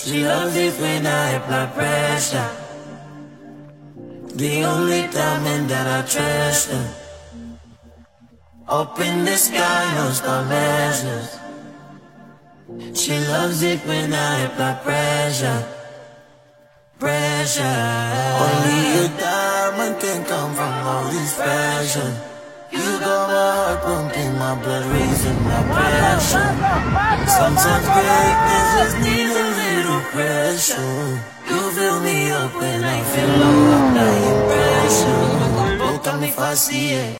She loves it when I apply pressure. The only diamond that I treasure. Up in the sky, no star measures. She loves it when I apply pressure. Pressure. Only a diamond can come from all this pressure. You got my heart pumping, my blood raising my pressure. Sometimes greatness just need a little pressure. You fill me up when I feel low, applying pressure. Don't tell me if I see it.